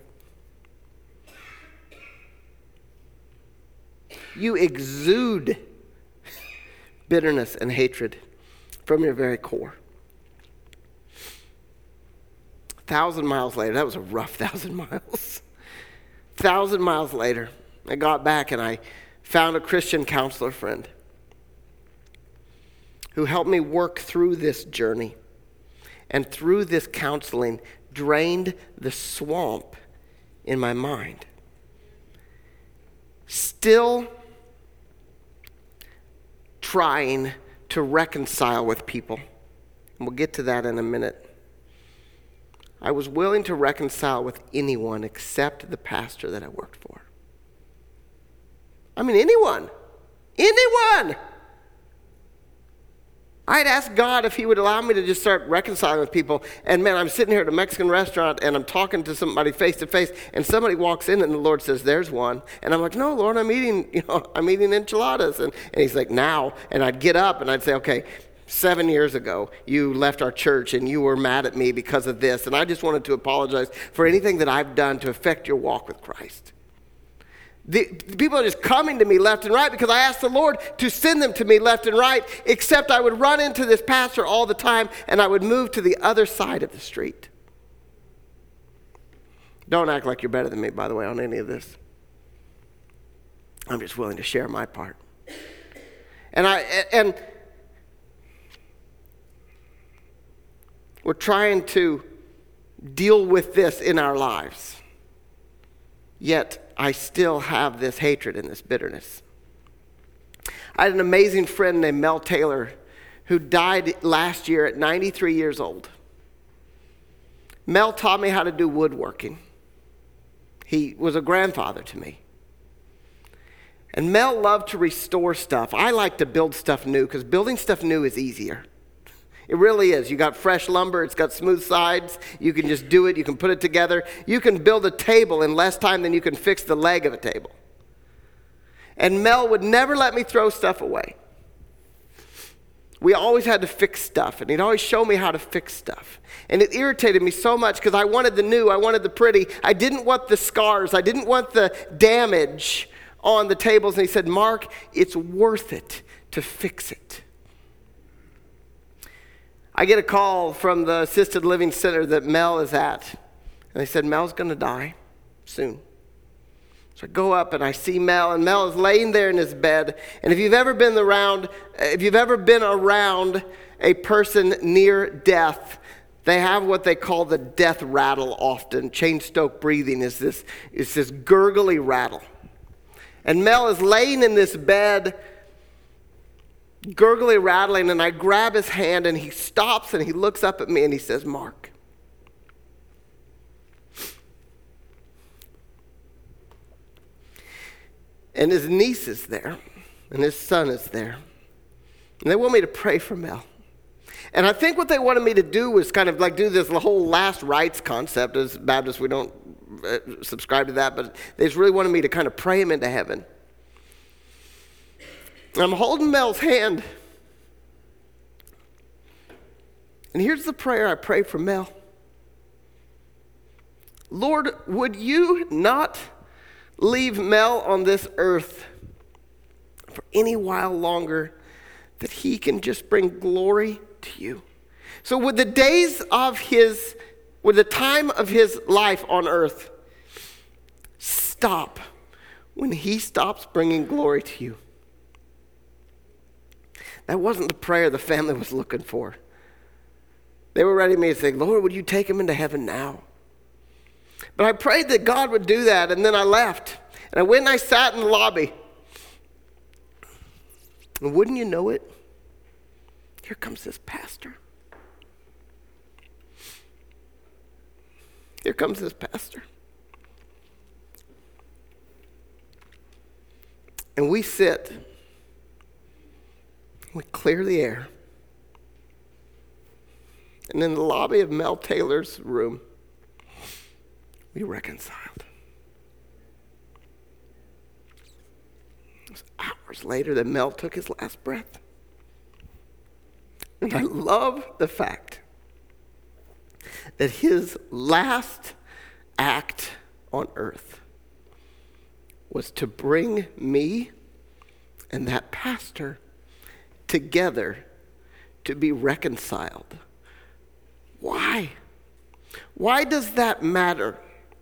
You exude bitterness and hatred from your very core. 1,000 miles later, that was a rough 1,000 miles. 1,000 miles later, I got back and I found a Christian counselor friend who helped me work through this journey and through this counseling drained the swamp in my mind. Still trying to reconcile with people. And we'll get to that in a minute. I was willing to reconcile with anyone except the pastor that I worked for. I mean, anyone. Anyone. I'd ask God if he would allow me to just start reconciling with people. And man, I'm sitting here at a Mexican restaurant and I'm talking to somebody face to face, and somebody walks in and the Lord says, there's one. And I'm like, no, Lord, I'm eating enchiladas. And he's like, now. And I'd get up and I'd say, okay, 7 years ago, you left our church and you were mad at me because of this. And I just wanted to apologize for anything that I've done to affect your walk with Christ. The people are just coming to me left and right because I asked the Lord to send them to me left and right, except I would run into this pastor all the time and I would move to the other side of the street. Don't act like you're better than me, by the way, on any of this. I'm just willing to share my part. And we're trying to deal with this in our lives. Yet, I still have this hatred and this bitterness. I had an amazing friend named Mel Taylor who died last year at 93 years old. Mel taught me how to do woodworking. He was a grandfather to me. And Mel loved to restore stuff. I like to build stuff new because building stuff new is easier. It really is. You got fresh lumber. It's got smooth sides. You can just do it. You can put it together. You can build a table in less time than you can fix the leg of a table. And Mel would never let me throw stuff away. We always had to fix stuff, and he'd always show me how to fix stuff. And it irritated me so much because I wanted the new. I wanted the pretty. I didn't want the scars. I didn't want the damage on the tables. And he said, Mark, it's worth it to fix it. I get a call from the assisted living center that Mel is at. And they said, Mel's going to die soon. So I go up and I see Mel, and Mel is laying there in his bed. And if you've ever been around a person near death, they have what they call the death rattle often. Cheyne-Stokes breathing is this gurgly rattle. And Mel is laying in this bed, gurgly rattling, and I grab his hand and he stops and he looks up at me and he says, Mark. And his niece is there and his son is there. And they want me to pray for Mel. And I think what they wanted me to do was kind of like do this whole last rites concept. As Baptists, we don't subscribe to that, but they just really wanted me to kind of pray him into heaven. I'm holding Mel's hand. And here's the prayer I pray for Mel. Lord, would you not leave Mel on this earth for any while longer, that he can just bring glory to you? So would the time of his life on earth stop when he stops bringing glory to you? That wasn't the prayer the family was looking for. They were ready for me to say, Lord, would you take him into heaven now? But I prayed that God would do that, and then I left. And I went and I sat in the lobby. And wouldn't you know it, here comes this pastor. Here comes this pastor. And we sit. We clear the air. And in the lobby of Mel Taylor's room, we reconciled. It was hours later that Mel took his last breath. And I love the fact that his last act on earth was to bring me and that pastor together to be reconciled. Why? Why does that matter?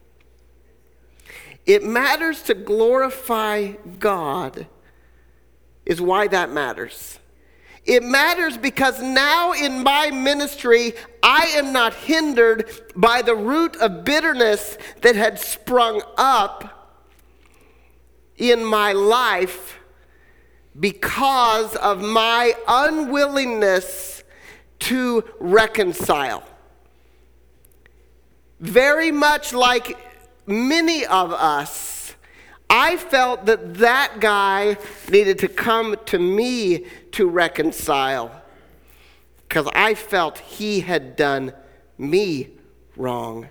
It matters to glorify God, is why that matters. It matters because now in my ministry, I am not hindered by the root of bitterness that had sprung up in my life because of my unwillingness to reconcile. very much like many of us, I felt that that guy needed to come to me to reconcile because I felt he had done me wrong.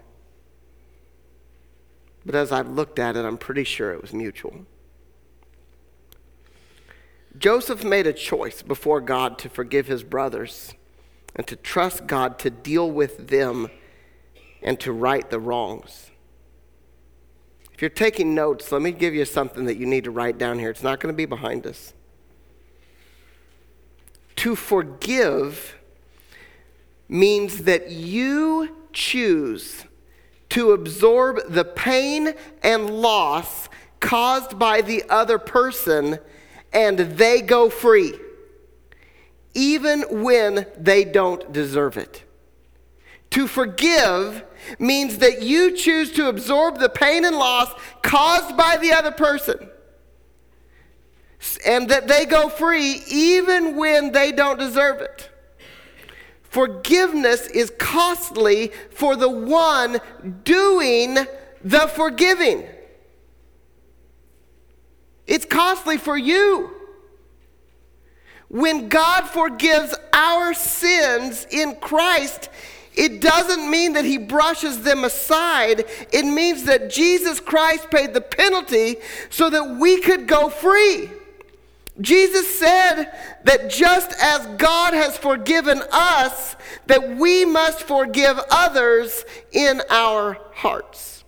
But as I've looked at it, I'm pretty sure it was mutual. Joseph made a choice before God to forgive his brothers and to trust God to deal with them and to right the wrongs. If you're taking notes, let me give you something that you need to write down here. It's not going to be behind us. To forgive means that you choose to absorb the pain and loss caused by the other person, and they go free, even when they don't deserve it. To forgive means that you choose to absorb the pain and loss caused by the other person, and that they go free even when they don't deserve it. Forgiveness is costly for the one doing the forgiving. It's costly for you. When God forgives our sins in Christ, it doesn't mean that he brushes them aside. It means that Jesus Christ paid the penalty so that we could go free. Jesus said that just as God has forgiven us, that we must forgive others in our hearts.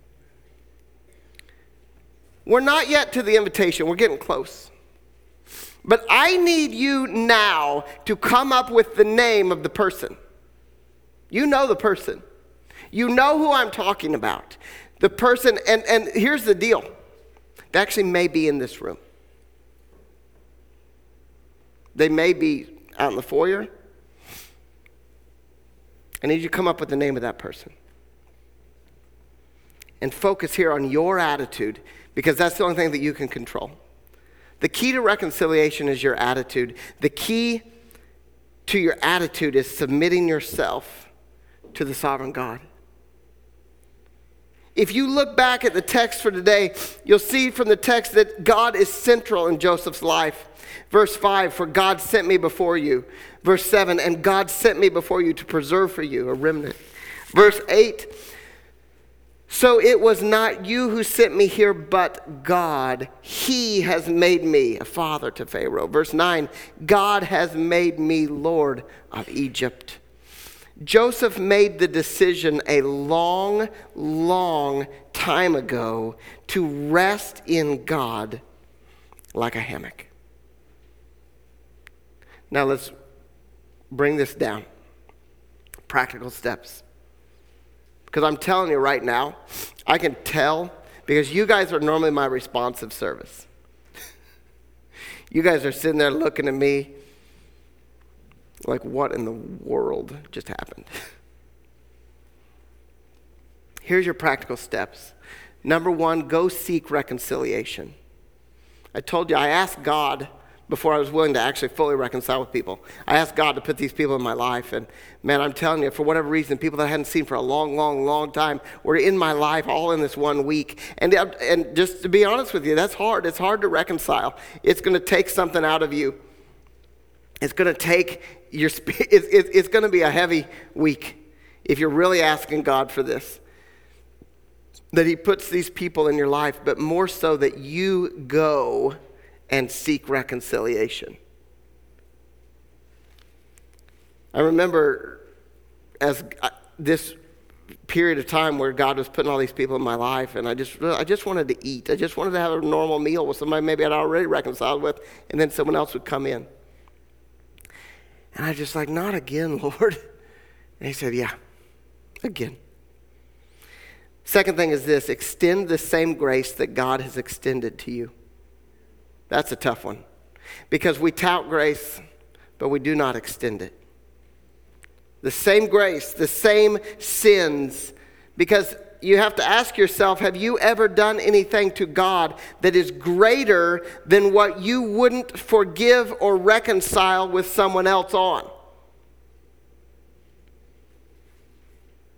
We're not yet to the invitation. We're getting close. But I need you now to come up with the name of the person. You know the person. You know who I'm talking about. The person, and here's the deal. They actually may be in this room. They may be out in the foyer. I need you to come up with the name of that person. And focus here on your attitude, because that's the only thing that you can control. The key to reconciliation is your attitude. The key to your attitude is submitting yourself to the sovereign God. If you look back at the text for today, you'll see from the text that God is central in Joseph's life. Verse 5, for God sent me before you. Verse 7, and God sent me before you to preserve for you a remnant. Verse 8, so it was not you who sent me here, but God. He has made me a father to Pharaoh. Verse 9, God has made me Lord of Egypt. Joseph made the decision a long, long time ago to rest in God like a hammock. Now let's bring this down. Practical steps. Because I'm telling you right now, I can tell, because you guys are normally my responsive service. You guys are sitting there looking at me like, what in the world just happened? Here's your practical steps. Number 1, go seek reconciliation. I told you, I asked God before I was willing to actually fully reconcile with people. I asked God to put these people in my life. And man, I'm telling you, for whatever reason, people that I hadn't seen for a long, long, long time were in my life all in this 1 week. And just to be honest with you, that's hard. It's hard to reconcile. It's going to take something out of you. It's going to take your, it's going to be a heavy week if you're really asking God for this. That he puts these people in your life, but more so that you go and seek reconciliation. I remember as this period of time where God was putting all these people in my life, and I just wanted to eat. I just wanted to have a normal meal with somebody maybe I'd already reconciled with, and then someone else would come in. And I just like, not again, Lord. And he said, yeah, again. Second thing is this: extend the same grace that God has extended to you. That's a tough one, because we tout grace, but we do not extend it. The same grace, the same sins, because you have to ask yourself, have you ever done anything to God that is greater than what you wouldn't forgive or reconcile with someone else on?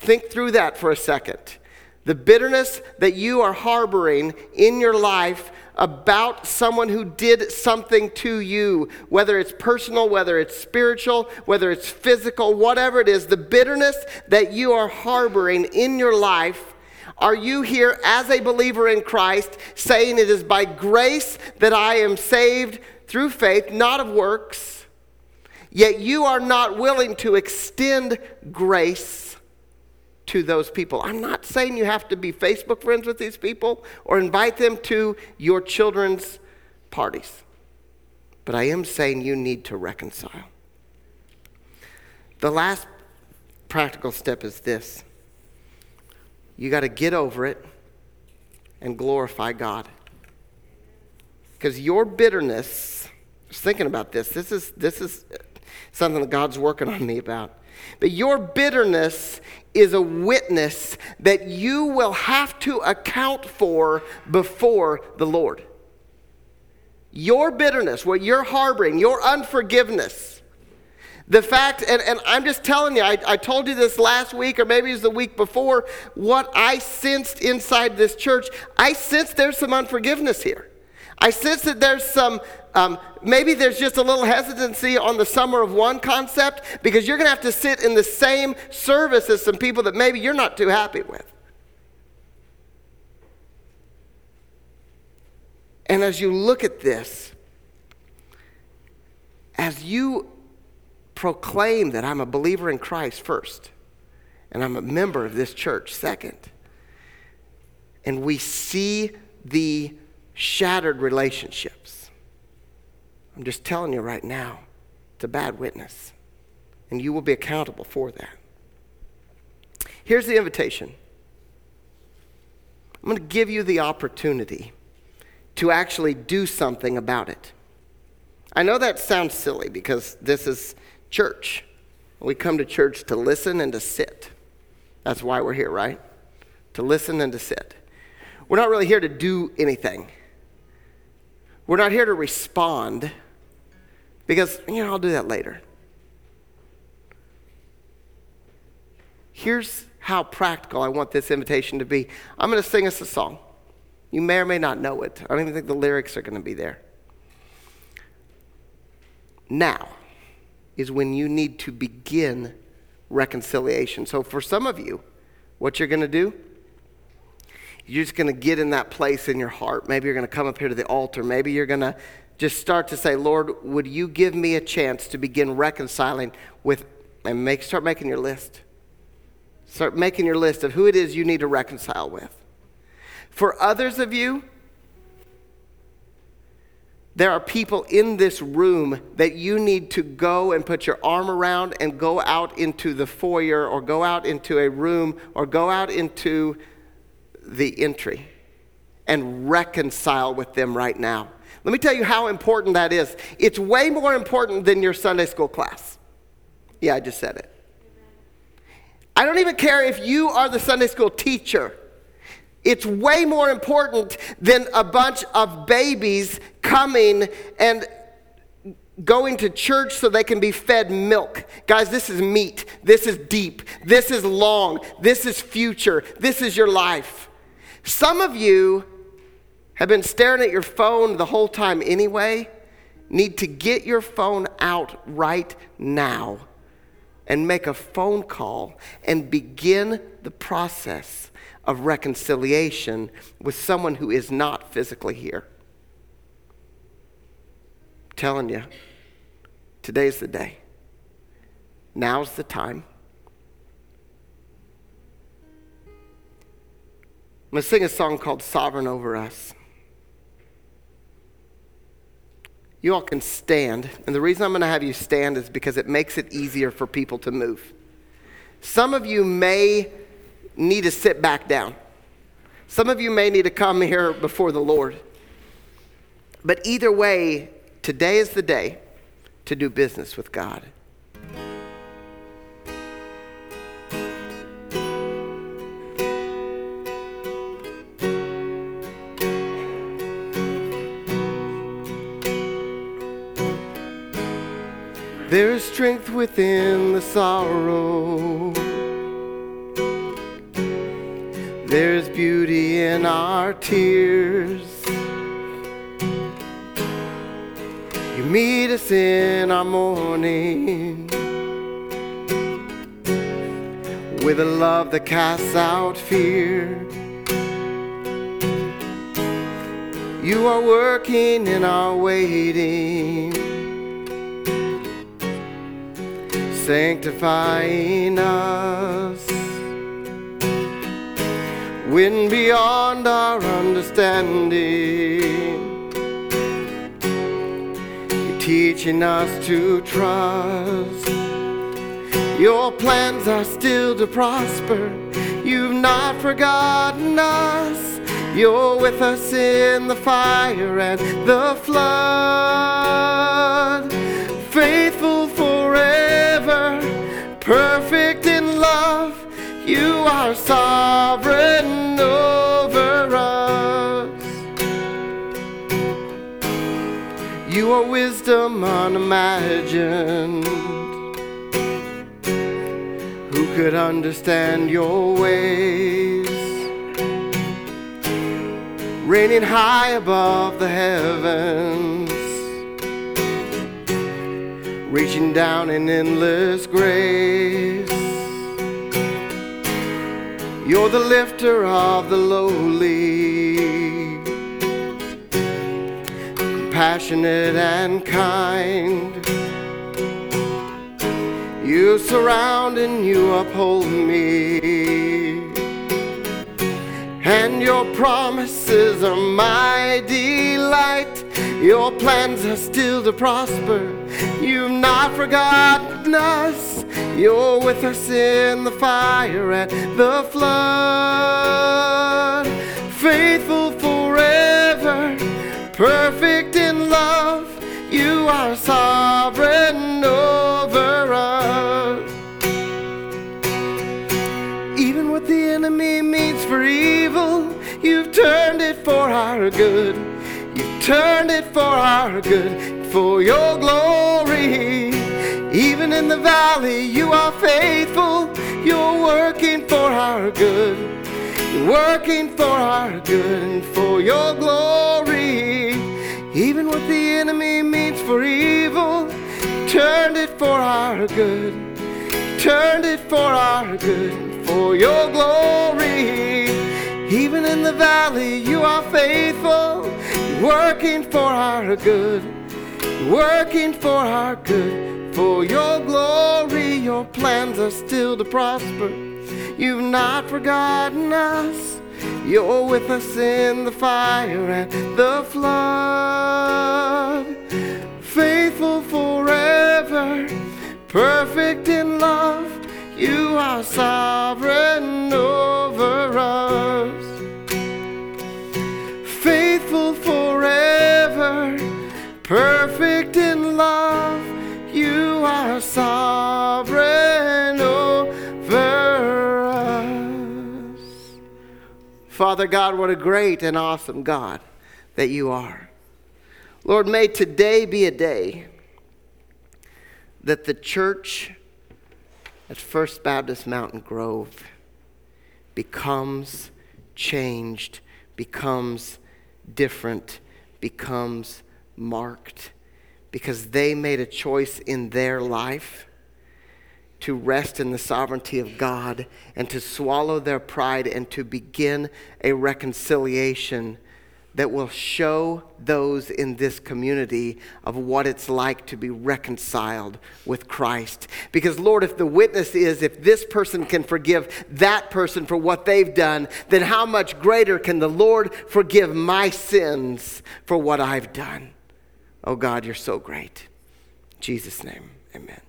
Think through that for a second. The bitterness that you are harboring in your life about someone who did something to you, whether it's personal, whether it's spiritual, whether it's physical, whatever it is, the bitterness that you are harboring in your life, are you here as a believer in Christ saying it is by grace that I am saved through faith, not of works, yet you are not willing to extend grace to those people? I'm not saying you have to be Facebook friends with these people or invite them to your children's parties, but I am saying you need to reconcile. The last practical step is this. You got to get over it and glorify God. Because your bitterness, I was thinking about this. This is something that God's working on me about. But your bitterness is a witness that you will have to account for before the Lord. Your bitterness, what you're harboring, your unforgiveness, the fact, and I'm just telling you, I told you this last week, or maybe it was the week before, what I sensed inside this church. I sensed there's some unforgiveness here. I sense that there's some, maybe there's just a little hesitancy on the Summer of One concept, because you're going to have to sit in the same service as some people that maybe you're not too happy with. And as you look at this, as you proclaim that I'm a believer in Christ first, and I'm a member of this church second, and we see the shattered relationships, I'm just telling you right now, it's a bad witness, and you will be accountable for that. Here's the invitation. I'm going to give you the opportunity to actually do something about it. I know that sounds silly because this is church. We come to church to listen and to sit. That's why we're here, right? To listen and to sit. We're not really here to do anything. We're not here to respond because, I'll do that later. Here's how practical I want this invitation to be. I'm going to sing us a song. You may or may not know it. I don't even think the lyrics are going to be there. Now is when you need to begin reconciliation. So for some of you, what you're going to do, you're just going to get in that place in your heart. Maybe you're going to come up here to the altar. Maybe you're going to just start to say, Lord, would you give me a chance to begin reconciling with, and start making your list. Start making your list of who it is you need to reconcile with. For others of you, there are people in this room that you need to go and put your arm around and go out into the foyer or go out into a room or go out into the entry and reconcile with them right now. Let me tell you how important that is. It's way more important than your Sunday school class. Yeah, I just said it. I don't even care if you are the Sunday school teacher. It's way more important than a bunch of babies coming and going to church so they can be fed milk. Guys, this is meat. This is deep. This is long. This is future. This is your life. Some of you have been staring at your phone the whole time anyway. Need to get your phone out right now and make a phone call and begin the process of reconciliation with someone who is not physically here. I'm telling you, today's the day. Now's the time. I'm going to sing a song called Sovereign Over Us. You all can stand, and the reason I'm going to have you stand is because it makes it easier for people to move. Some of you may need to sit back down. Some of you may need to come here before the Lord. But either way, today is the day to do business with God. There is strength within the sorrow. There's beauty in our tears. You meet us in our mourning with a love that casts out fear. You are working in our waiting, sanctifying us. When beyond our understanding, you're teaching us to trust. Your plans are still to prosper. You've not forgotten us. You're with us in the fire and the flood. Faithful forever, perfect in love. You are sovereign over us. You are wisdom unimagined. Who could understand your ways? Reigning high above the heavens, reaching down in endless grace. You're the lifter of the lowly, compassionate and kind. You surround and you uphold me, and your promises are my delight. Your plans are still to prosper. You've not forgotten us. You're with us in the fire and the flood. Faithful forever, perfect in love. You are sovereign over us. Even what the enemy means for evil, you've turned it for our good. You've turned it for our good, for your glory. Even in the valley, you are faithful. You're working for our good. You're working for our good and for your glory. Even what the enemy means for evil, turned it for our good. Turned it for our good and for your glory. Even in the valley, you are faithful. You're working for our good. You're working for our good. For your glory, your plans are still to prosper. You've not forgotten us. You're with us in the fire and the flood. Faithful forever, perfect in love. You are sovereign over us. Faithful forever, perfect in love. You are sovereign over us. Father God, what a great and awesome God that you are. Lord, may today be a day that the church at First Baptist Mountain Grove becomes changed, becomes different, becomes marked, because they made a choice in their life to rest in the sovereignty of God and to swallow their pride and to begin a reconciliation that will show those in this community of what it's like to be reconciled with Christ. Because Lord, if the witness is, if this person can forgive that person for what they've done, then how much greater can the Lord forgive my sins for what I've done? Oh God, you're so great. In Jesus' name, amen.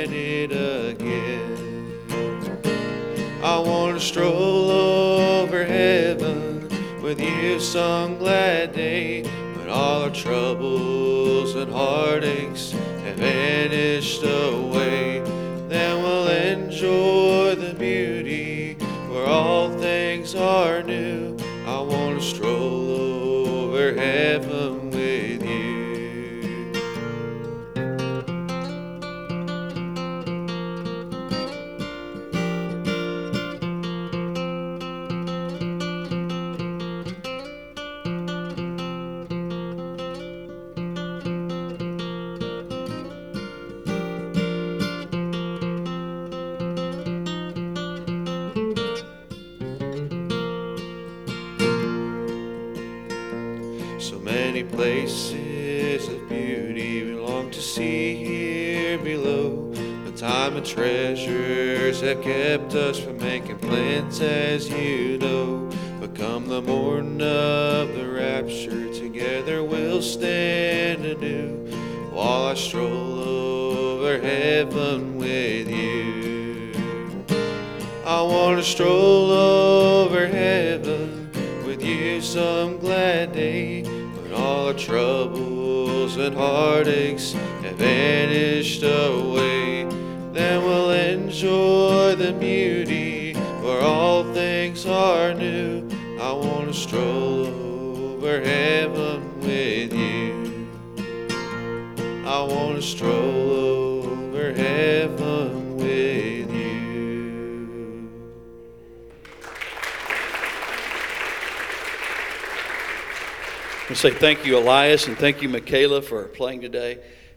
it again. I want to stroll over heaven with you some glad day, when all our troubles and heartaches have vanished away. Then we'll enjoy the beauty where all things are new. I want to stroll over heaven with you. So many places of beauty we long to see here below, but time and treasures have kept us from making plans, as you know. But come the morn of the rapture, together we'll stand anew, while I stroll over heaven with you. I want to stroll over heaven with you some glad day, when all our troubles and heartaches have vanished away. Then we'll enjoy the beauty where all things are new. I want to stroll over heaven with you. I want to stroll over heaven with you. I say thank you, Elias, and thank you, Michaela, for playing today.